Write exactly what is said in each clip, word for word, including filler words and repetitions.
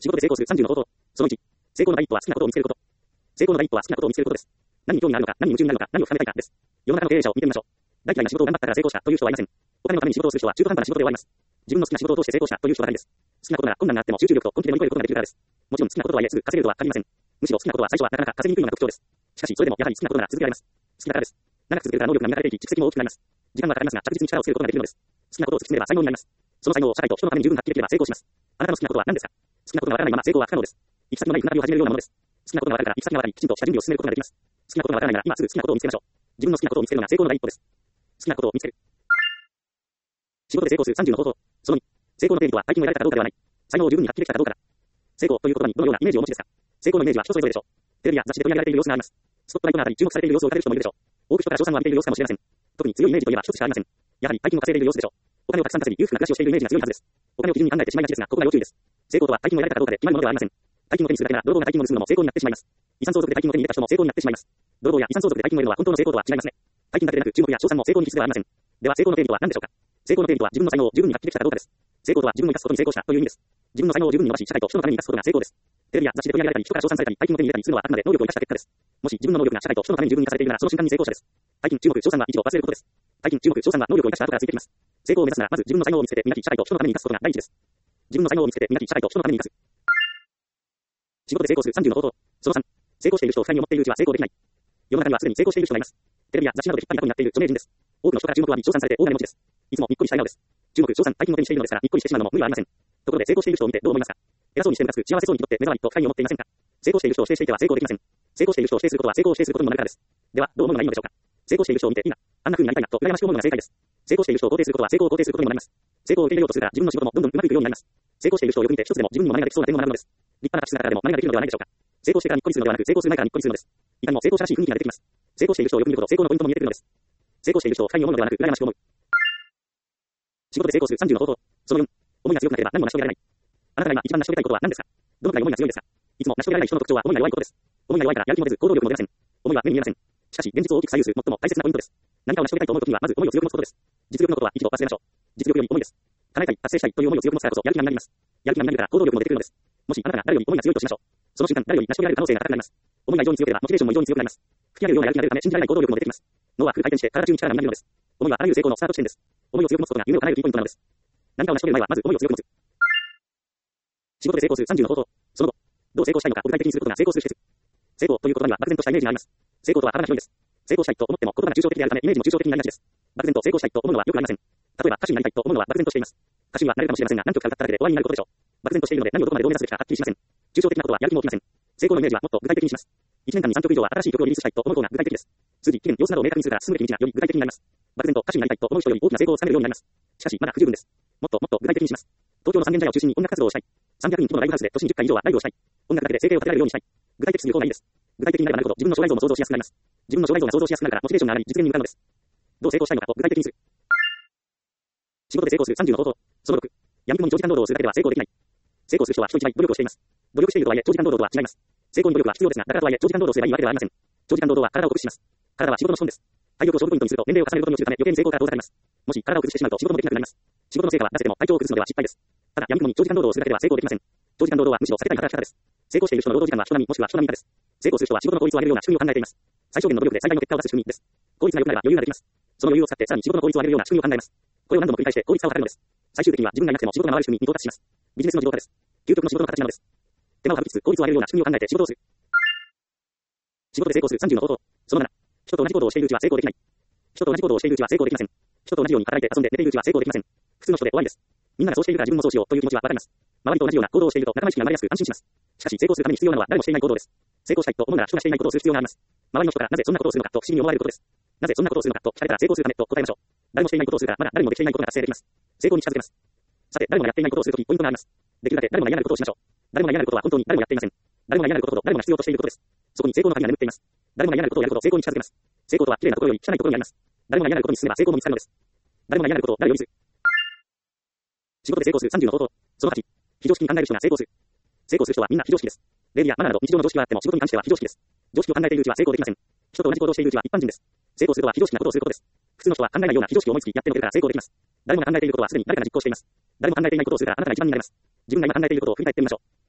仕事で成功するさんじゅうの方法。そのいち、成功の第一歩は好きなことを見つけること。成功の第一歩は好きなことを見つけることです。何に興味があるのか、何に夢中になるのか、何を深めたいかです。世の中の経営者を見てみましょう。大嫌いな仕事を頑張ったから成功したという人はいません。お金のために仕事をする人は中途半端な仕事で終わります。自分の好きな仕事を通して成功したという人ばかりです。好きなことなら困難があっても集中力と根気で乗り越えることができるからです。もちろん好きなこととはいえすぐ稼げるとは限りません。むしろ好きなことは最初はなかなか稼ぎにくいのが特徴です。しかしそれでもやはり好きなことなら続けられます。好きだからです。長く続けるから能力が磨かれていき、蓄積も大きくなります。時間はかかりますが着実に力をつけることができるのです。好きなことを突き詰めれば才能になります。その才能を社会と人のために十分発揮できれば成功します。あなたの好きなことは何ですか？好きなことがわからないまま成功は不可能です。行き先のない船旅を始めるようなものです。好きなことがわかるから行き先がわかり、きちんとした準備を進めることができます。好きなことがわからないなら今すぐ好きなことを見つけましょう。自分の好きなことを見つけるのが成功の第一歩です。好きなことを見つける。仕事で成功するさんじゅうの方法。そのに、成功の定義とは大金を得られたかどうかではない。才能を十分に発揮できたかどうかだ。成功という言葉にどのようなイメージをお持ちですか？成功のイメージは人それぞれでしょう。テレビや雑誌で取り上げられている様子があります。スポットライトの中に注目されている様子を語る人もいるでしょう。多く人から称賛を浴びている様子かもしれません。特に強いイメージといえば一つしかありません。やはり大金を稼いでいる様子でしょう。お金をたくさん稼ぎ裕福な暮らしをしているイメージが強いはずです。お金を基準に考えてしまいがちですが、ここが要注意です。成功とは大金を得られたかどうかで決まるものではありません。大金を手にするだけなら泥棒が大金を盗むのも成功になってしまいます。遺産相続で大金を手に入れた人も成功になってしまいます。泥棒や遺産相続で大金を得るのは本当の成功とは違いますね。大金だけでなく注目や称賛も成功に必須ではありません。では成功の定義とは何でしょうか？成功の定義とは自分の才能を十分に発揮できたかどうかです。成功とは自分の生かすことに成功したという意味です。自分の才能を十分に伸ばし、社会と人のために生かすことが成功です。テレビや雑誌で取り上げられたり、人から称賛されたり、大金を手に入れたりするのはあくまで能力を生かした結果です。もし自分の能力が社会と人のために十分に生かされているならその瞬間に成功者です。大金、注目、称賛は一度忘れることです。大金、注目、称賛は能力を生かした後からついてきます。成功を目指すならまず自分の才能を見つけて磨き、社会と人のために生かすことが第一です。自分の才能を見つけて磨き、社会と人のために生かす。仕事で成功するさんじゅうの方法。そのさん、成功している人を不快に思っているうちは成功できない。世の中にはすでに成功している人がいます。テレビや雑誌などで引っ張りだこになっている著名人です。多くの人から注目を浴び、称賛されて大金持ちです。いつもにっこりしたいのです。注目、称賛、大金を手にしているのですから、にっこりしてしまうのも無理はありません。ところで成功している人を見てどう思いますか？偉そうにしてムカつく、幸せそうにとって目障りと不快に思っていませんか？成功している人を否定していては成功できません。成功している人を否定することは成功を否定することにもなるからです。では、どう思うのがいいのでしょうか？成功している人を見ていいな、あんな風になりたいなと羨ましく思うのが正解です。成功している人を肯定することは成功を肯定することにもなります。成功を受け入れようとするから自分の仕事もどんどんうまくいくようになります。成功している人をよく見て一つでも自分にも真似ができそうな点を学ぶのです。立派な立質な方でも真似ができるのではないでしょうか？成功してからにっこりするのではなく成功する前からにっこりするのです。いかにも成功者らしい雰囲気が出てきます。成功している人をよく見ると成功のポイントも見えてくるのです。成功している人を不快に思うのではなく羨ましく思う。仕事で成功するさんじゅうの方法。そのよん、思いが強くなければ何も成し遂げられない。あなたが今一番成し遂げたいことは何ですか？どのくらい思いが強いですか？いつも成し遂げられない人の特徴は思いが弱いことです。思いが弱いからやる気も出ず行動力も出ません。思いは目に見えません。しかし現実を大きく左右する最も大切なポイントです。何かを成し遂げたいと思うときにはまず思いを強く持つことです。実力のことは一度忘れましょう。実力より思いです。叶えたい、達成したいという思いを強く持つからこそやる気がみなります。やる気がみなるから行動力も出てくるのです。もしあなたが誰より思いが強いとしましょう。その瞬間誰より成し遂げられる可能性が高くなります。思いが異常に強ければモチベーションも異常に強くなります。吹き上げるようなやる気が出るため信じられない行動力も出てきます。脳はフル回転して体中に力がみなるのです。思いはあらゆる成功のスタート地点です。思いを強く持つことが夢を叶えるキーポイントなのです。何かを成し遂げる前はまず思いを強く持つ。仕事で成功するさんじゅうの方法。その後、どう成功したいのかを具体的にすることが成功する秘訣。成功という言葉には漠然としたイメージがあります。成功とは幅が広いです。成功したいと思っても言葉が抽象的であるためイメージも抽象的になりがちです。漠然と成功したいと思うのはよくありません。例えば歌手になりたいと思うのは漠然としています。歌手にはなれるかもしれませんが何曲か歌っただけで終わりになることでしょう。漠然としているので何をどこまでどう目指すべきかはっきりしません。抽象的なことはやる気も起きません。成功のイメージはもっと具体的にします。いちねんかんにさんきょく以上は新しい曲をリリースしたいと思う方が具体的です。数字、期限、様子などを明確にするから進むべき道がより具体的になります。漠然と歌手になりたいと思う人より大きな成功をつかめるようになります。しかしまだ不十分です。もっともっと具体的にします。東京の三軒茶屋を中心に音楽活動をしたい。さんびゃくにん規模のライブハウスで年にじゅっかい以上はライブをしたい。音楽だけで生計を立てられるようにしたい。具体的すぎる方がいいです。具体的になればなるほど自分の将来像も想像しやすくなります。自分の将来像が想像しやすくなるからモチベーションが上がり実現に向かうのです。どう成功したいのかを具体的にする。仕事で成功するさんじゅうの方法。そのろく、闇雲に長時間労働をするだけでは成功できない。成功する人は人一倍努力をしています。努力しているとはいえ長時間労働とは違います。成功に努力は必要ですが、だからとはいえ長時間労働すればいいわけではありません。長時間労働は体を崩します。体は仕事の資本です。体力を勝負ポイントにすると年齢を重ねることによるため余計に成功から遠ざかります。もし体を崩してしまうと仕事もできなくなります。仕事の成果は出せても体調を崩すのでは失敗です。ただ闇雲に長時間労働をするだけでは成功できません。長時間労働はむしろ避けたい働き方です。成功している人の労働時間は人並みもしくは人並み以下です。成功する人は仕事の効率を上げるような仕組みを考えています。最小限の努力で最大の結果を出す仕組みです。効率が良くなれば余裕ができます。その余裕を使ってさらに仕事の効率を上げるような仕組みを考えます。これを何度も繰り返して効率化を図るのです。最終的には自分がいなくても仕事が回る仕組みに到達します。ビジネスの自動化です。究極の仕事の形なのです。手間を省きつつ効率を上げるような仕組みを考えて仕事をする。仕事で成功するさんじゅうの方法。そのなな、人と同じ行動をしているうちは成功できない。人と同じ行動をしているうちは成功できません。人と同じように働いて遊んで寝ているうちは成功できません。普通の人で終わりです。みんながそうしているから自分もそうしようという気持ちはわかります。周りと同じような行動をしていると仲間意識が生まれやすく安心します。しかし成功するために必要なのは誰もしていない行動です。成功したいと思うなら人がしていないことをする必要があります。周りの人からなぜそんなことをするのかと不思議に思われることです。なぜそんなことをするのかと聞かれたら成功するためと答えましょう。誰もしていないことをするからまだ誰もできていないことが達成できます。成功に近づけます。さて誰もがやっていないことをするときポイントがあります。できるだけ誰もが嫌がることをしましょう。誰もが嫌がることは本当に誰もやっていません。誰もが嫌がることと誰もが必要としていることです。そこに成功の鍵が眠っています。誰もが嫌がることをやるほど成功に近づけます。成功とは綺麗なところより汚いところにあります。誰もが嫌がることに進めば成功も見つかるのです。誰もが嫌がることを誰よりする。仕事で成功するさんじゅうの方法。そのはち、非常識に考える人が成功する。成功する人はみんな非常識です。礼儀やマナーなど日常の常識があっても仕事に関しては非常識です。常識を考えているうちは成功できません。人と同じ行動をしているうちは一般人です。成功するとは非常識なことをすることです。普通の人は考えないような非常識を思いつきやってのけるから成功できます。誰もが考えていることはすでに誰かが実行しています。誰も考えていないことをするからあなたが一番になれます。自分が今考えていることを振り返ってみましょう。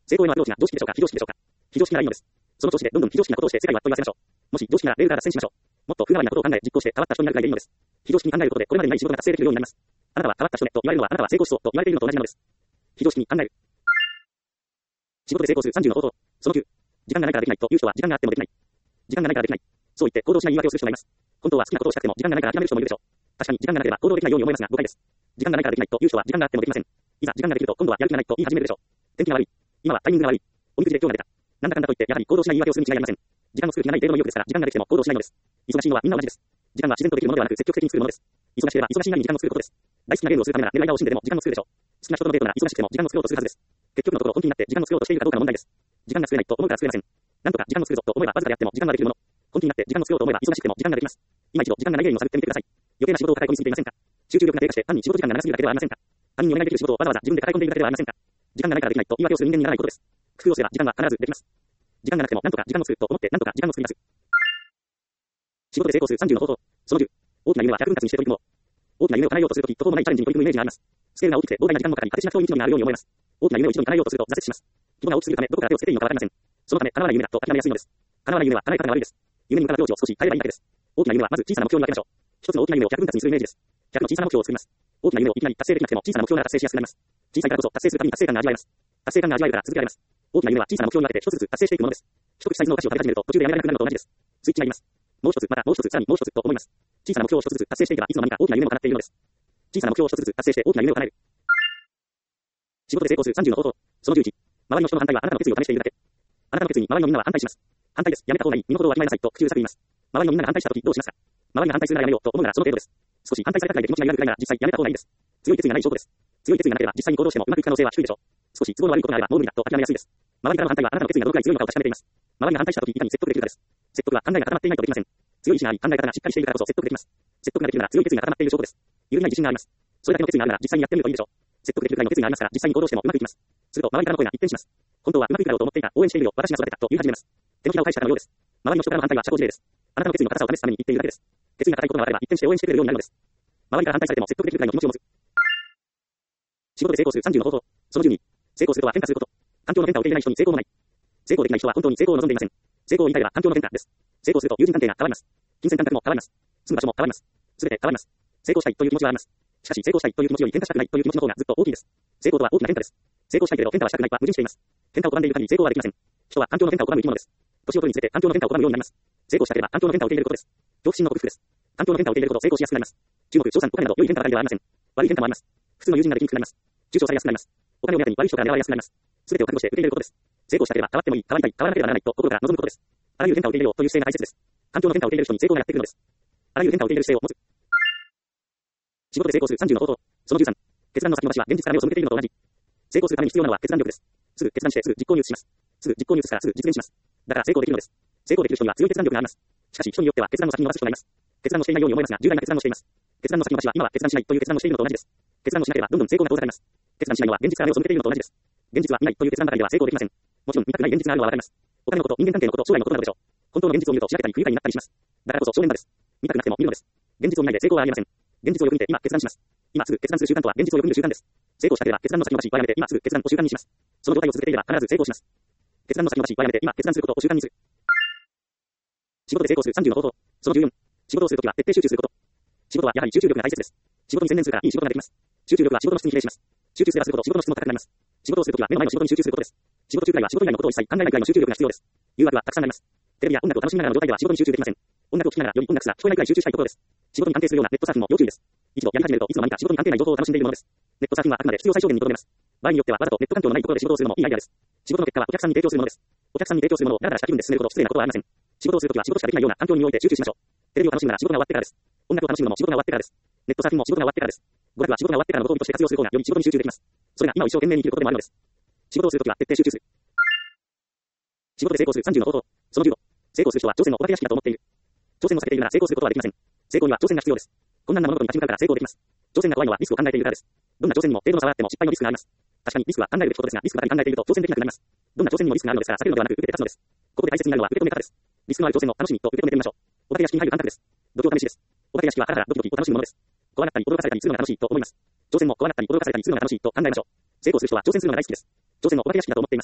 成功へのアプローチが常識でしょうか、非常識でしょうか。非常識ならいいのです。その調子でどんどん非常識なことをして世界は問い合わせましょう。もし常識ならレールから脱線しましょう。もっと風変わりなことを考え実行して変わった人になるくらいでいいのです。非常識に考えることでこれまでにない仕事が達成できるようになります。あなたは変わった人ねと言われるのはあなたは成功しそうと言われているのと同じなのです。非常識に考える。仕事で成功するさんじゅうの方法。そのきゅう。時間がないからできないという人は時間があってもできない。時間がないからできない。そう言って行動しない言い訳をする人がいます。本当は好きなことをしたくても時間がないから諦める人もいるでしょう。確かに時間がなければ行動できないように思いますが誤解です。時間がないからできないという人は時間があってもできません。いざ時間ができると今度はやる気がないと言い始めるでしょう。天気が悪い。今はタイミングが悪い。おみくじで今日が出た。なんだかんだと言ってやはり行動しない言い訳をするに違いありません。時間の作る気がない程度の意欲ですから時間ができても行動しないのです。忙しいのはみんな同じです。時間は自然とできるものではなく積極的に作るものです。忙しければ忙しいなりに時間を作ることです。大好きなゲームをするためなら寝る間を惜しんででも時間を作るでしょう。好きな人とのデートなら忙しくても時間を作ろうとするはずです。結局のところ本気になって時間を作ろうとしているかどうかの問題です。時間が作れないと思うから作れません。なんとか時間を作るぞと思えばわずかであっても時間ができるもの。本気になって時間を作ろうと思えば忙しくても時間ができます。今一度時間がない原因を探ってみてください。余計な仕事を抱え込みすぎていませんか。集中力が低下して単に仕事時間が長すぎるだけではありませんか。他人にお願いできる仕事をわざわざ自分で抱え込んでいるだけではありませんか。時間がないからできないと言い訳をする人間にならないことです。工夫をすれば時間は必ずできます。時間がなくてもなんとか時間を作ると思ってなんとか時間を作ります。仕事で成功するさんじゅうの方法。そのじゅう。大きな夢はひゃくふん割にして取り組もう。大きな夢を叶えようとするとき途方もないチャレンジに取り組むイメージがあります。スケールが大きくて膨大な時間もかかり果てしなく遠い道のりがあるように思います。大きな夢を一度に叶えようとすると挫折します。規模が大きすぎるためどこから手をつけていいのかわかりません。そのため叶わない夢だと諦めやすいのです。叶わない夢は叶え方が悪いです。夢に向かった境地を少し変えればいいだけです。大きな夢はまず小さな目標に分けましょう。一つの大きな夢をひゃくふん割にするイメージです。ひゃくの小さな目標を作ります。大きな夢をいきなり達成できなくても小さな目標なら達成しやすくなります。小さいからこそ達成するたびに達成感が味わえます。達成感が味わえるから続けられます。大きな夢は小さな目標に分けて一つずつ達成していくものです。一口サイズのお菓子を食べ始めると途中でやめられなくなるのと同じです。スイッチになります。もう一つ、またもう一つ、さらにもう一つと思います。小さな目標を一つずつ達成していけばいつの間にか大きな夢も叶っているのです。小さな目標を一つずつ達成して大きな夢を叶える。仕事で成功するさんじゅうの方法。そのじゅういち。周りの人の反対はあなたの決意を試しているだけ。あなたの決意に周りのみんなは反対します。反対です。やめた方がいい。身の程をわきまえなさいと口うるさく言います。周りのみんなが反対したときどうしますか。周りが反対するならやめようと思うならその程度です。少し反対されたくらいで気持ちが揺らぐくらいなら実際やめた方がいいです。強い決意がない証拠です。強い決意がなければ実際に行動してもうまくいく可能性は低いでしょう。少し都合の悪いことがあればもう無理だと諦めやすいです。周りからの反対はあなたの決意がどのくらい強いのかを確かめています。周りが反対したときいかに説得できるかです。説得は考えが固まっていないとできません。強い意志があり考え方がしっかりしているからこそ説得できます。説得ができるなら強い決意が固まっている証拠です。揺るぎない自信があります。それだけの決意があるなら実際にやってみるといいでしょう。説得できるくらいの決意がありますから実際に行動してもうまくいきます。すると周りからの声が一転します。本当はうまくいくだろうと思っていた、応援しているよ、私が育てたと言い始めます。手のひらを返したかのようです。周りの人からの反対は社交辞令です。あなたの決意の硬さを試すために言っているだけです。決意が硬いことがあれば一転して応援してくれるようになるのです。周りから反対されても説得できるくらいの気持ちを持つ。仕事で成功するさんじゅうの方法。そのじゅうに。成功するとは変化すること。環境の変化を受け入れない人に成功もない。成功できない人は本当に成功を望んでいません。成功を言いたいは環境の変化です。成功すると友人関係が変わります。金銭感覚も変わります。住む場所も変わります。すべて変わります。成功したいという気持ちはあります。しかし成功したいという気持ちより変化したくないという気持ちの方がずっと大きいです。成功とは大きな変化です。成功したいけれど変化はしたくないは矛盾しています。変化を拒んでいる限り成功はできません。人は環境の変化を拒む生き物です。年を取るにつれて環境の変化を拒むようになります。成功したければ環境の変化を受け入れることです。恐怖心の克服です。環境の変化を受け入れるほど成功しやすくなります。中国、朝鮮、お金など良い変化ばかりではありません。悪い変化もあります。普通の友人ができにくくなります。中傷されやすくなります。お金を目当てに悪い人から狙われやすくなります。すべてを覚悟して受け入れることです。成功したければ変わってもいい、変わりたい、変わらなければならないと心から望むことです。あらゆる変化を受け入れようという姿勢が大切です。環境の変化を受け入れる人に成功がやってくるのです。あらゆる変化を受け入れる姿勢を持つ。仕事で成功するさんじゅうの方法。そのじゅうさん。決断の先延ばしは現実から目を背けているのと同じ。成功するために必要なのは決断力です。すぐ決断してすぐ実行に移します。すぐ実行に移すからすぐ実現します。だから成功できるのです。成功できる人には強い決断力があります。しかし人によっては決断の先延ばす人がいます。決断をしていないように思えますが重大な決断をしています。決断の先延ばしは今は決断しないという決断をしているのと同じです。決断をしなければどんどん成功が遠ざかります。決断しないのは現実から目を背けているのと同じです。現実は見ないという決断ばかりでは成功できません。もちろん見たくない現実があるのはわかります。お金のこと、人間関係のこと、将来のことなどでしょう。本当の現実を見るとしらけたり不愉快になったりします。だからこそ正念場です。見たくなくても見るのです。現実を見ないで成功はありません。現実をよく見て今決断します。今すぐ決断する習慣とは現実をよく見る習慣です。成功したければ決断の先延ばしはやめて今すぐ決断を習慣にします。その状態を続けていれば必ず成功します。決断の先延ばしはやめて今決断することを習慣にする。仕事で成功するさんじゅうの方法。そのじゅうよん。仕事をするときは徹底集中すること。仕事はやはり集中力が大切です。仕事に専念するからいい仕事ができます。集中力は仕事の質に比例します。集中すればするほど仕事の質も高くなります。仕事をするときは目の前の仕事に集中することです。仕事中くらいは仕事以外のことを一切考えないくらいの集中力が必要です。誘惑はたくさんあります。テレビや音楽を楽しみながらの状態では仕事に集中できません。音楽を聴きながらより音楽すら聞こえないくらい集中したいところです。仕事に関係するようなネットサーフィンも要注意です。一度やり始めるといつの間にか仕事に関係ない情報を楽しんでいるものです。ネットサーフィンはあくまで必要最小限にとどめます。場合によってはわざとネット環境のないところで仕事をするのもいいアイデアです。仕事の結果はお客さんに提供するものです。お客さんに提供するものをダラダラした気分で進めるほど失礼なことはありません。仕事をするときは仕事しかできないような環境において集中しましょう。テレビを楽しむなら仕事が終わってからです。音楽を楽しむのも仕事が終わってからです。ネットサーフィンも仕事が終わってからです。語学は仕事が終わってからのご褒美として活用する方がより仕事に集中できます。それが今を一生懸命に生きることでもあるのです。仕事をするときは徹底集中する。仕事で成功するさんじゅうの方法。そのじゅうご。成功する人は挑戦のお化け屋敷だと思っている。挑戦を避けているなら成功することはできません。成功には挑戦が必要です。困難な物事に立ち向かうから成功できます。挑戦が怖いのはリスクを考えているからです。どんな挑戦にも程度の差はあっても失敗のリスクがあります。確かにリスクは考えるべきことですが、リスクばかり考えていると挑戦できなくなります。どんな挑戦にもリスクがあるのですから避けるのではなく受けて立つのです。ここで大切になるのは受け止め方です。リスクのある挑戦を楽しみと受け止めてみましょう。お化け屋敷に入る感覚です。度胸試しです。お化け屋敷はハラハラドキドキを楽しむものです。怖なったり驚かされたりするのが楽しいと思います。挑戦も怖なったり驚かされたりするのが楽しいと考えましょう。成功する人は挑戦するのが大好きです。挑戦のお化け屋敷だと思っています。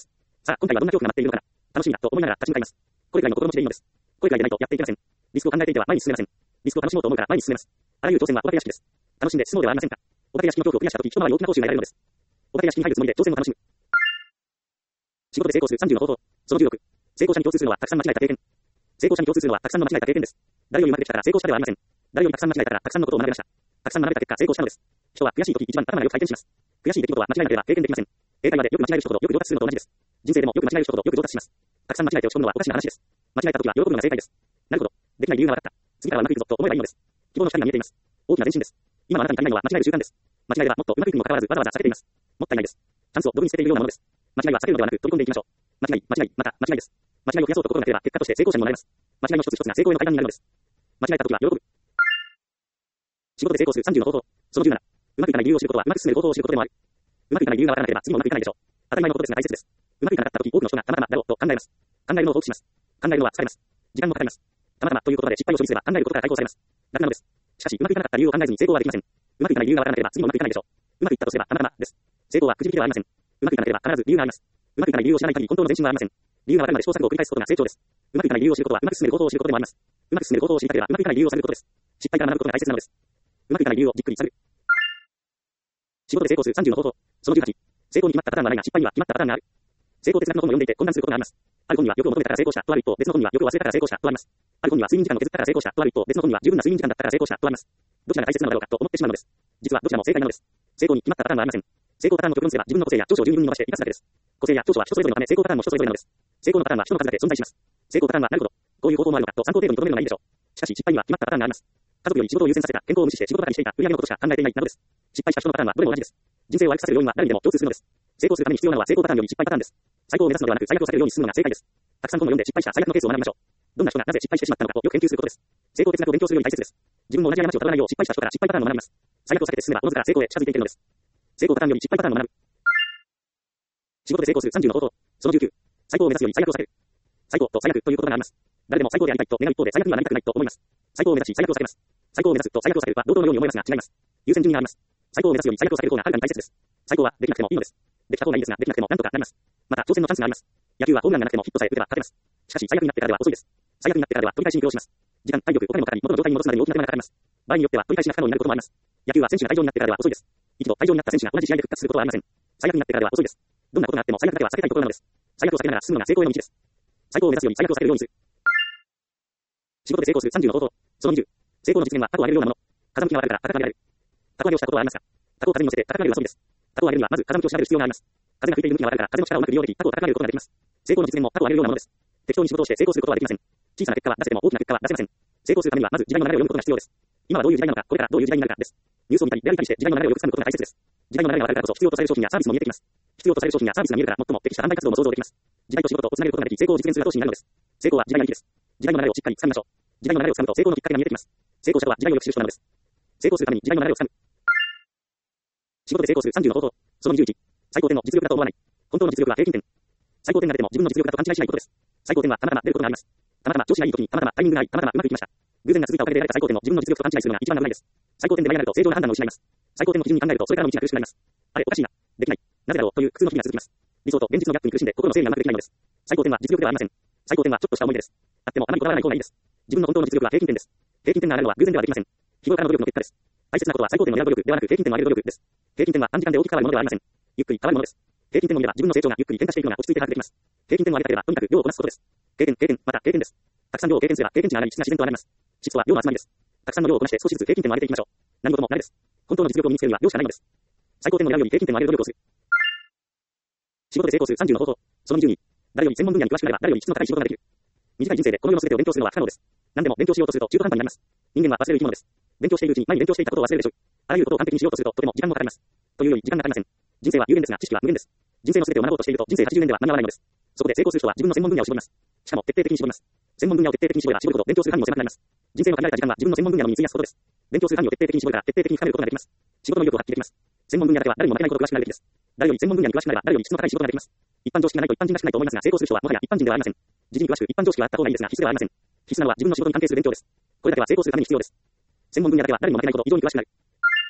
さあ、今回はどんな恐怖が待っているのかな。楽しみだと思いながら立ち向かいます。これくらいの心持ちでいいのです。これくらいでないとやっていけません。リスクを考えていては前に進めません。リスクを楽しもうと思うから前に進めます。あらゆる挑戦はお化け屋敷です。楽しんで進もうではありませんか。お化け屋敷の恐怖をクリアしたとき、一回り大きな報酬が得られるのです。お化け屋敷に入るつもりで挑戦を楽しむ。仕事で成功するさんじゅうの方法。そのじゅうろく。成功者に共通するのはたくさん間違えた経験。成功者に共通するのはたくさんの間違えた経験です。誰よりうまくできたから成功したではありません。誰よりたくさん間違えたからたくさんのことを学べました。たくさん学べた結果成功したのです。人は悔しい時一番頭がよく回転します。悔しい出来事は間違えなければ経験できません。英会話でよく間違える人ほどよく上達するのと同じです。人生でもよく間違える人ほどよく上達します。たくさん間違えて落ち込むのはおかしな話です。間違えた時は喜ぶのが正解です。なるほど。できない理由が分かった。次からはうまくいくぞと思えばいいのです。希望の光が見えています。大きな前進です。今あなたに足りないのは間違える習慣です。間違えればもっとうまくいくにもかかわらずわざわざ避けています。もったいないです。チャンスをドブに捨てているようなものです。間違いは避けるのではなく飛び込んでいきましょう。間違い、間違い、また間違いです。間違いを増やそうと心がければ結果として成功者にもなれます。間違いの一つ一つが成功への階段になるのです。間違えた時は喜ぶ。仕事で成功するさんじゅうの方法。そのじゅうなな。うまくいかない理由を知ることはうまく進める方法を知ることでもある。うまくいかない理由がわからなければ次もうまくいかないでしょう。当たり前のことですが大切です。うまくいかなかった時多くの人がたまたまだろうと考えます。考えるのを放棄します。考えるのは疲れます。時間もかかります。たまたまという言葉で失敗を処理すれば考えることから解放されます。楽なのです。しかしうまくいかなかった理由を考えずに成功はできません。うまくいかない理由がわからなければ次もうまくいかないでしょう。うまくいったとすればたまたまです。成功はくじ引きではありません。うまくいかなければ必ず理由があります。うまくいかない理由を知らない限り本当の前進はありません。理由がわかるまで試行錯誤を繰り返すことが成長です。うまくいかない理由を知ることはうまく進める方法を知ることでもあります。うまく進める方法を知りたければうまくいかない理由を探ることです。失敗から学ぶことが大切なのです。うまくいかない理由をじっくり探る。仕事で成功するさんじゅうの方法。そのじゅうはち。成功に決まったパターンはないが失敗には決まったパターンがある。成功哲学の本を読んでいて混乱することがあります。ある本には欲を求めたから成功したとある一方、別の本には欲を忘れたから成功したとあります。ある本には睡眠時間を削ったから成功したとある一方、別の本には十分な睡眠時間だったから成功したとあります。どちらが大切なのだろうかと思ってしまうのです。実はどちらも正解なのです。成功に決まったパターンはありません。成功パターンを極論すれば自分の個性や長所を十二分に伸ばして生かすだけです。個性や長所は人それぞれのため成功パターンも人それぞれなのです。成功のパターンは人の数だけ存在します。成功パターンはなるほど。こういう方法もあるのかと参考程度に留めるのがいいでしょう。しかし失敗には決まったパターンがあります。家族より仕事を優先させた健康を無視して仕事ばかりしていた売り上げのことしか考えていないなどです。失敗した人のパターンはどれも同じです。人生を悪くさせる要因は誰にでも共通するのです。成功するために必要なのは成功パターンより失敗パターンです。最高を目指すのではなく最悪を避けるように進むのが正解です。たくさん本を読んで失敗した最悪のケースを学びましょう。どんな人がなぜ失敗してしまったのかをよく研究することです。成功哲学を勉強するより大切です。自分も同じ過ちをたどらないよう失敗した人から失敗パターンを学びます。最悪を避けて進めばおのずから成功へ近づいていけるのです。成功パターンより失敗パターンを学ぶ。仕事で成功するさんじゅうの方法。そのじゅうきゅう。最高を目指すより最悪を避ける。最高と最悪という言葉があります。誰でも最高でありたいと願う一方で最悪にはなりたくないと思います。最高を目指し最悪を避けます。最高を目指すと最悪を避けるは同等のように思いますが違います。優先順位があります。最高を目指すより最悪を避ける方がはるかに大切です。最高はできなくてもいいのです。できた方がいいですができなくても何とかなります。また挑戦のチャンスがあります。野球はホームランがなくてもヒットさえ打てば勝てます。しかし最悪になってからでは遅いです。最悪になってからでは取り返しに苦労します。時間、体力、お金もかかり元の状態に戻すまでに大きな手間がかかります。場合によっては取り返しが不可能になることもあります。野球は選手が退場になってからでは遅いです。一度退場になった選手が同じ試合で復活することはありません。最悪になってからでは遅いです。どんなことがあっても最悪だけは避けたいところなのです。最悪を避けながら進むのが成功への道です。最高を目指すより最悪を避けるようにする。仕事で成功するさんじゅうの方法。そのにじゅう。成功の実現はタコを上げるようなもの。風向きが悪いから高く上げられる。タコ上げをしたことはありますか。タコを風に乗せて高く上げる遊びです。タコを上げるにはまず風向きを調べる必要があります。風が吹いている向きが悪いから風の力をうまく利用でき、タコを高く上げることができます。成功の実現もタコを上げるようなものです。適当に仕事をして成功することはできません。小さな結果は出せても大きな結果は出せません。成功するためにはまず時代の流れを読むことが必要です。今はどういう時代なのか、これからどういう時代になるかです。ニュースを見たり、出会いたりして時代の流れをよく掴むことが大切です。時代の流れが分かるからこそ必要とされる商品やサービスも見えてきます。必要とされる商品やサービスが見えるから最も適した販売活動も想像できます。時代と仕事をつなげることができ、成功を実現する後押しになるのです。成功は時代の意義です。時代の流れをしっかり掴みましょう。時代の流れを掴むと成功のきっかけが見えてきます。成功者とは時代をよく知る人なのです。成功するために時代の流れを掴む。仕事で成功するさんじゅうの方法。そのにじゅういち。最高点の実力だと思わない。本当の実力は平均点。最高点が出ても自分の実力だと勘違いしないことです。最高点はたまたま出ることがあります。たまたま調子がいい時にたまたまタイミングが合い、たまたまうまくいきました。偶然が続いたおかげで得られた最高点の自分の実力と勘違いするのが一番危ないです。最高点で迷いなると正常な判断を失います。最高点の基準に考えるとそれからの道が苦しくなります。あれおかしいな。できない。なぜだろうという苦痛の日々が続きます。理想と現実のギャップに苦しんで心の整理がうまくできないのです。最高点は実力ではありません。最高点はちょっとした思い出です。あってもあまりこだわらない方がいいです。自分の本当の実力は平均点です。平均点が上がるのは偶然ではできません。日頃からの努力の結果です。大切なことは最高点の狙う努力ではなく平均点を上げる努力です。平均点は短時間で大きく変わるものではありません。ゆっくり変わるものです。平均点を見れば自分の成長がゆっくり変化していくのが落ち着いて把握できます。平均点を上げたければとにかく量をこなすことです。経験、経験、また経験です。たくさん量を経験すれば経験値が上がり質が自然と上がります。質は量の集まりです。たくさんの量をこなして少しずつ平均点を上げていきましょう。何事も慣れです。本当の実力を身につけるには量しかないのです。最高点を狙うより平均点を上げる努力をする。仕事で成功するさんじゅうの方法。そのにじゅうに。誰より専門分野に詳しくなれば誰より質の高い仕事ができる。短い人生でこの世の全てを勉強するのは不可能です。何でも勉強しようとすると中途半端になります。人間は忘れる生き物です。勉強しているうちに前に勉強していたことを忘れるでしょう。あらゆることを完璧にしようとするととても時間もかかります。というより時間がかかりません。人生は有限ですが知識は無限です。人生の全てを学ぼうとしていると人生はちじゅうねんでは間に合わないのです。そこで成功する人は自分の専門分野を絞ります。しかも徹底的に絞ります。専門分野を徹底的に絞れば絞るほど勉強する範囲も狭くなります。人生の限られた時間は自分の専門分野のみに費やすことです。勉強する範囲を徹底的に絞るから徹底的に深めることができます。仕事の意力を発揮できます。専門分野だけは誰にも負けないほど詳しくなるべきです。誰より専門分野に詳しくなれば誰より質の高い仕事ができます。一般常識がないと一般人らしくないと思いますが成功する人はもはや一般人ではありません。時事に詳しく一般常識はあった方がいいですが必須ではありません。必須なのは自分の仕事に関係する勉強です。これだけは成功するために必要です。専門分野だけは誰にも負けないほど非常に詳しくなる。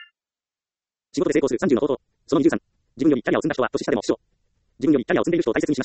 仕事で成功するさんじゅうの方法。そのにじゅうさん。自分よりキャリアを積んだ人は年下でも師匠。自分よりキャリアを積んでいる人を大切にしましょう。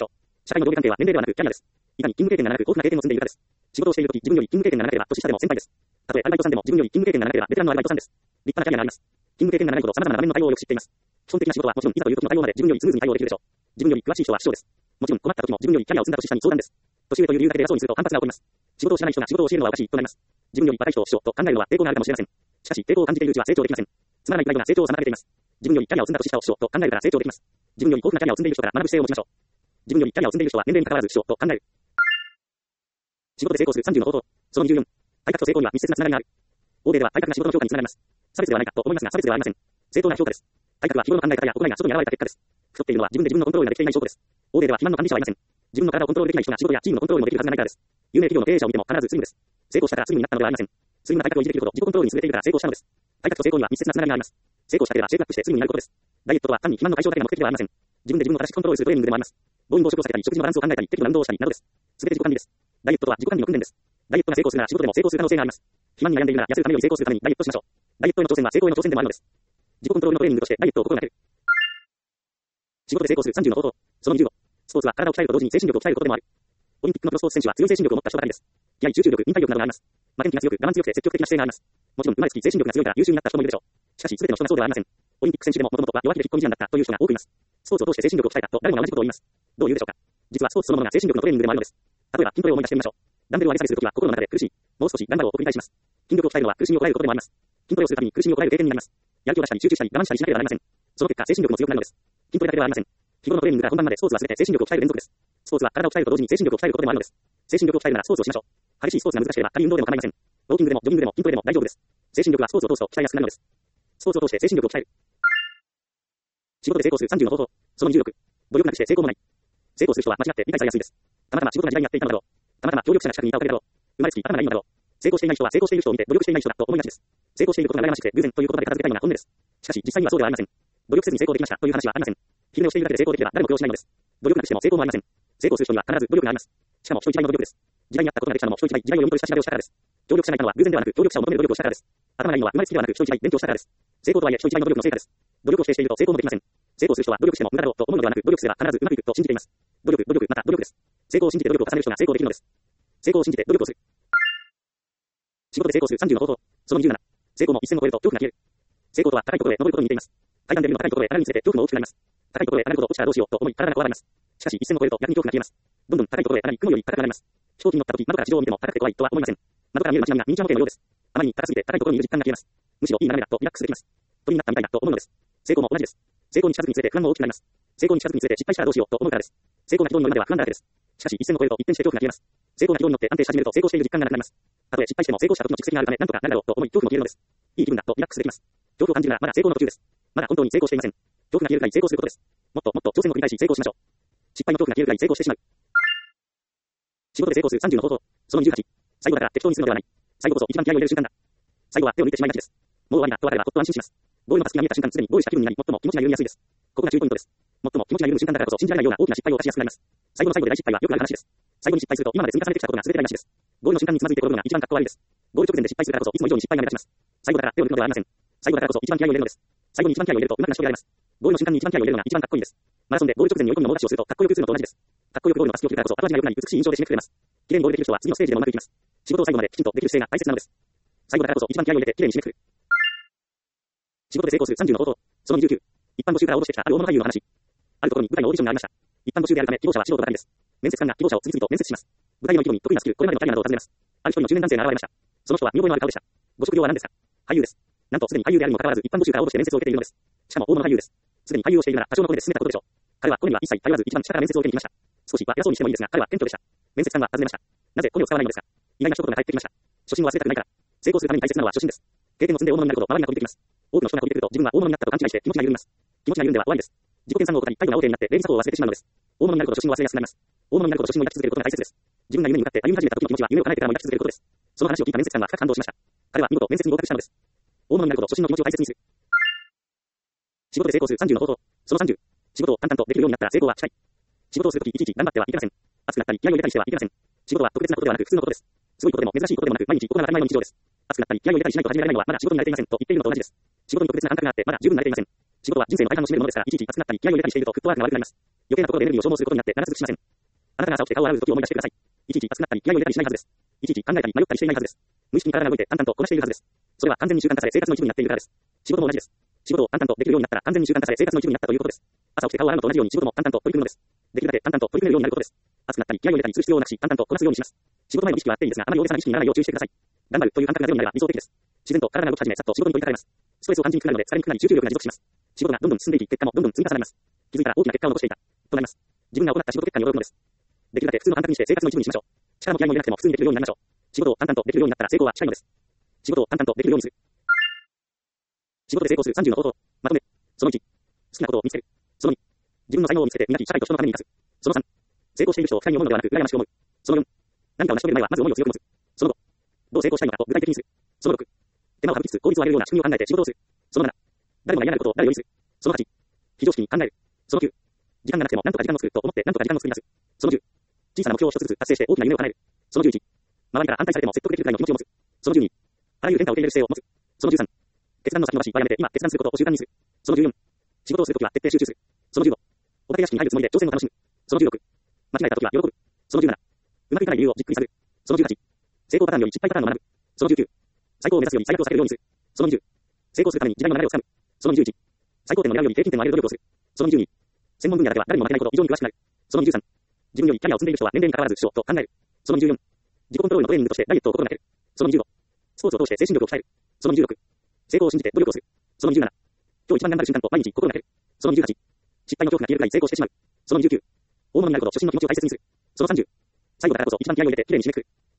社会の上下関係は年齢ではなくキャリアです。いかに勤務経験が長く豊富な経験を積んでいるかです。仕事をしているとき、自分より勤務経験が長ければ年下でも先輩です。たとえアルバイトさんでも自分より勤務経験が長ければベテランのアルバイトさんです。立派なキャリアがあります。勤務経験が長いほど様々な場面の対応をよく知っています。基本的な仕事はもちろんいざという時の対応まで自分よりスムーズに対応できるでしょう。自分より詳しい人は師匠です。もちろん困った時も自分よりキャリアを積んだ年下に相談です。年上という理由だけで偉そうにすると反発が起こります。仕事を知らない人が仕事を教えるのはおかしいとなります。自分より若い人を師匠と考えるのは抵抗があるかもしれません。しかし抵抗を感じているうちは成長できません。つまらないプライドが成長を妨げています。自分よりキャリアを積んだ年下を師匠と考えるから成長できます。自分より豊富なキャリアを積んでいる人から学ぶ姿勢を持ちましょう。自分よりキャリアを積んでいる人は年齢に関わらず師匠と考える。仕事で成功するさんじゅうの方法。そのにじゅうよん。改革と成功には密接なつながりがある。欧米では改革が仕事の評価につながります。差別ではないかと思いますが差別ではありません。正当な評価です。改革は日頃の考え方や行いが外に現れた結果です。太っているのは自分で自分のコントロールができていない証拠です。欧米では肥満の管理者はいません。自分の体をコントロールできない人が仕事やチームのコントロールもできるはずがないからです。有名企業の経営者を見ても必ずスリムです。成功したからスリムになったのではありません。スリムな改革を維持できるほど自己コントロールに優れているから成功したのです。改革と成功には密接なつながりがあります。成功したければシェイクアップしてスリムになることです。ダイエットとは単に肥満の解消だけが目的ではありません。自分で自分を正しくコントロールするトレーニングでもあります。暴飲暴食を避けたり食事のバランスを考えたり適度な運動をしたりなどです。すべて自己管理です。ダイエットとは自己管理の訓練です。ダイエットが成功するなら仕事でも成功する可能性があります。肥満に悩んでいるなら痩せるためより成功するためにダイエットしましょう。ダイエットへの挑戦は成功への挑戦でもあるのです。自己コントロールのトレーニングとしてダイエットを心がける。仕事で成功するさんじゅうの方法。そのにじゅうご。スポーツは体を鍛えると同時に精神力を鍛えることでもある。オリンピックのプロスポーツ選手は強い精神力を持った人ばかりです。気合、集中力、忍耐力などがあります。負けん気が強く、我慢強くて積極的な姿勢があります。もちろん生まれつき精神力が強いから優秀になった人もいるでしょう。しかし全ての人がそうではありません。オリンピック選手でも元々は弱気で引っ込み思案だったという人が多くいます。スポーツを通して精神力を鍛えたと誰もが同じことを言います。どう言うでしょうか。実はスポーツそのものが精神力のトレーニングでもあるのです。例えば筋トレを思い出してみましょう。ダンベルを上げ下げするときは心の中で苦しい。もう少し頑張ろうと繰り返します。筋力を鍛えるのは苦しみをこらえることでもあります。筋トレをするたびに苦しみをこらえる経験になります。やる気を出したり集中したり我慢したりしなければなりません。その結果精神力も強くなるのです。筋トレだけではありません。日頃のトレーニングから本番までスポーツは全て精神力を鍛える連続です。スポーツは体を鍛えると同時に精神力を鍛えることでもあるのです。精神力を鍛えるならスポーツをしましょう。激しいスポーツが難しければ軽い運動でも構いません。ウォーキングでもジョギングでも筋トレでも大丈夫です。精神力はスポーツを通すと鍛えやすくなるのです。スポーツを通して精神力を鍛える。仕事で成功するさんじゅうの方法。そのにじゅうろく。努力なくして成功もない。成功する人は間違って理解されやすいです。たまたま仕事が時代にやっていたのだろう。たまたま協力者が近くにいたおかげだろう。生まれつき頭がいいのだろう。成功していない人は成功している人を見て努力していない人だと思いがちです。成功していることが羨ましくて偶然ということで片付けたいのが本音です。しかし実際にはそうではありません。努力せずに成功できましたという話はありません。昼寝をしているだけで成功できれば誰も苦労しないのです。努力なくしても成功もありません。成功する人には必ず努力があります。しかも人一倍の努力です。時代にあったことができたのも人一倍時代を読み取りした調べをしたからです。協力者がいたのは偶然ではなく協力者を求める努力をしたからです。頭がいいのは生まれつきではなく人一倍勉強したからです。成功とはいえ人一倍の努力の成果です。努力をしていると成功もできません。成功する人は努力しても無駄だろうと思うのではなく努力すれば必ずうまくいくと信じています。努力、努力、また努力です。成功を信じて努力を重ねる人が成功できるのです。成功を信じて努力をする。仕事で成功するさんじゅうの方法。そのにじゅうなな。成功も一線を越えると恐怖が消える。成功とは高いところへ登ることに似ています。階段で見る高いところへ上がるにつれて恐怖も大きくなります。高いところへ上がるほど落ちたらどうしようと思い体がこわばります。しかし一線を越えると逆に恐怖が消えます。どんどん高いところへ上がり雲より高くなります。飛行機に乗った時窓から地上を見ても高くて怖いとは思いません。窓から見える街並みがミニチュア模型のようです。あまりに高すぎて高いところにいる実感が消えます。むしろいい眺めだとリラックスできます。鳥になったみたいだと思うのです。成功も同じです。成功に近づくにつれて不安も大きくなります。成功に近づくにつれて失敗したらどうしようと思うからです。成功が軌道に乗るまでは不安だらけです。しかし一線を越えると一転して恐怖が消えます。成功が軌道に乗って安定し始めると成功している実感がなくなります。たとえ失敗しても成功した時の蓄積があるためなんとかなるだろうと思い恐怖も消えるのです。いい気分だとリラックスできます。恐怖を感じるならまだ成功の途中です。まだ本当に成功していません。恐怖が消えるくらい成功することです。もっともっと挑戦を繰り返し成功しましょう。失敗の恐怖が消えるくらい成功してしまう。仕事で成功するさんじゅうの方法。そのにじゅうはち。最後だから適当にするのではない。最後こそ一番気合を入れる瞬間だ。最後は手を抜いてしまいがちです。もう終わりだと分かればほっと安心します。ゴールのタスキが見えた瞬間すでにゴールした気分になり最も気持ちが緩みやすいです。ここが重ポイントです。最も気持ちが緩む瞬間だからこそ信じられないような大きな失敗を犯しやすくなります。最後の最後で大失敗はよくある話です。最後に失敗すると今まで積み重ねてきたことが全て台無しです。ゴールの瞬間につまずいて転ぶのが一番かっこ悪いです。ゴール直前で失敗するからこそいつも以上に失敗が目立ちます。最後だから手を抜くのではありません。最後だからこそ一番気合を入れるのです。最後に一番気合を入れると上手く成し遂げられます。ゴールの瞬間に一番気合を入れるのが一番かっこいいです。マラソンでゴール直前に追い込みの猛ダッシュをするとかっこよく打つのと同じです。かっこよくゴールのタスキを切るからこそ後味が良くなり美しい印象で締めくくれます。綺麗にゴールできる人は次のステージでもうまくいきます。仕事を最後まできちんとできる姿勢が大切なのです。最後だからこそ一番気合を入れて綺麗に締めくくる。仕事で成功するさんじゅうの方法。そのにじゅうきゅう。一般募集から応募してきたある大物俳優の話。あるところに舞台のオーディションがありました。一般募集であるため希望者は素人ばかりです。面接官が希望者を次々と面接します。舞台の意気込み、得意なスキル、これまでのキャリアなどを尋ねます。ある一人の中年男性が現れました。その人は見覚えのある顔でした。ご職業は何ですか？俳優です。なんとすでに俳優であるにもかかわらず一般募集から応募して面接を受けているのです。しかも大物俳優です。すでに俳優をしているなら多少の声で進めたことでしょう。彼はこれには一切頼らず一番下から面接を受けに来ました。少しは偉そうにしてもいいですが彼は謙虚でした。面接官は尋ねました。なぜこれを使わないのですか？意外な一言が返ってきました。初心を忘れたくないから。成功するために大切なのは初心です。経験を積んで大物になるほど周りが飛び出てきます。多くの人が飛び出てくると自分は大物になったと勘違いして気持ちが緩みます。気持ちが緩んでは終わりです。自己研鑽を怠り態度が大手になって礼儀作法を忘れてしまうのです。大物になること初心を忘れやすくなります。大物になること初心を抱き続けることが大切です。自分が夢に向かって歩み始めた時の気持ちは夢を叶えてからも抱き続けることです。その話を聞いた面接官は深く感動しました。彼は見事面接に合格したのです。大物になること初心の気持ちを大切にする。仕事で成功するさんじゅうの方法。そのさんじゅう。仕事を淡々とできるようになったら成功は近い。仕事をするときいちいち頑張ってはいけません。熱くなったり気合を入れたりしてはいけません。仕事は特別なことではなく普通のことです。すごいことでも珍しいことでもなく毎日行う当たり前の日常です。熱くなったり気合を入れたりしないと始められないのはまだ仕事に慣れていませんと言っているのと同じです。仕事に特別な感覚があってまだ十分慣れていません。仕事は人生の大半を占めるものですからいちいち熱くなったり気合を入れたりしているとフットワークが悪くなります。余計なところでエネルギーを消耗することになって長続きしません。 あなたが朝起きて顔を洗う時を思い出してください。いちいち熱くなったり気合を入れたりしないはずです。いちいち考えたり迷ったりしていないはずです。無意識に体が動いて淡々とこなしているはずです。それは完全に習慣化され生活の一部になっているからです。仕事も同じです。仕事を淡々とできるようになったら完全に習慣化され生活の一部になったということです。朝起きて顔を洗うのと同じように仕事も淡々と取り組むのです。できるだけ淡々と取り組めるようになることです。熱くなったり気合を入れたりする必要をなくし淡々とこなすようにします。仕事前の意識はあっていいですが、あまり大げさな意識にならないよう注意してください。頑張るという感覚がゼロになれば理想的です。自然と体が動き始め、さっと仕事に取り掛かれます。ストレスを感じにくくなるので疲れにくくなり集中力が持続します。仕事がどんどん進んでいき、結果もどんどん積み重なります。気づいたら大きな結果を残していた。となります。自分が行った仕事結果に驚くのです。できるだけ普通の感覚にして生活の一部にしましょう。力も気合も入れなくても普通にできるようになりましょう。仕事を淡々とできるようになったら成功は近いのです。仕事を淡々とできるようにする。仕事で成功するさんじゅうの方法。まとめ。そのいち。好きなことを見つける。そのに。自分の才能を見つけて磨き社会と人のために生かす。そのさん。成功している人を不可に思うのではなく羨ましく思う。そのよん。何かを成し遂げる前はまず思いを強く持つ。そのご。どう成功したいのかと具体的にする。そのろく。手間を省きつつ効率を上げるような仕組みを考えて仕事をする。そのなな。誰もが嫌がることを誰よりする。そのはち。非常識に考える。そのきゅう。時間がなくても何とか時間を作ると思って何とか時間を作り出す。そのじゅう。小さな目標を一つずつ達成して大きな夢を叶える。そのじゅういち。周りから反対されても説得できるくらいの気持ちを持つ。そのじゅうに。あらゆる変化を受け入れる姿勢を持つ。そのじゅうさん。決断の先延ばしはやめて今決断することを習慣にする。そのじゅうよん。仕事をするときは徹底集中する。そのじゅうご。お化け屋敷に入るつもりで挑戦を楽しむ。そのじゅうろく。間違えたときは喜ぶ。そのじゅうなな。うまくいかない理由をじっくり探る。そのじゅうはち。成功パターンより失敗パターンを学ぶ。そのじゅうきゅう。最高を目指すより最悪を避けるようにする。そのにじゅう。成功するために時代の流れをつかむ。そのにじゅういち。最高点を狙うより平均点を上げる努力をする。そのにじゅうに。専門分野だけは誰にも負けないほど非常に詳しくなる。そのにじゅうさん。自分よりキャリアを積んでいる人は年齢に関わらず主張と考える。そのにじゅうよん。自己コントロールのトレーニングとしてダイエットを心がける。そのにじゅうご。スポーツを通して精神力を鍛える。そのにじゅうろく。成功を信じて努力をする。そのにじゅうなな。今日一番頑張る瞬間と毎日心がける。そのにじゅうはち。失敗の恐怖が消えるくらい成功してしまう。そのにじゅうきゅう。大物になるほど初心の気持ちを大切にする。そのさんじゅう。最後だからこそ一番気合を入れて綺麗に締めくくる。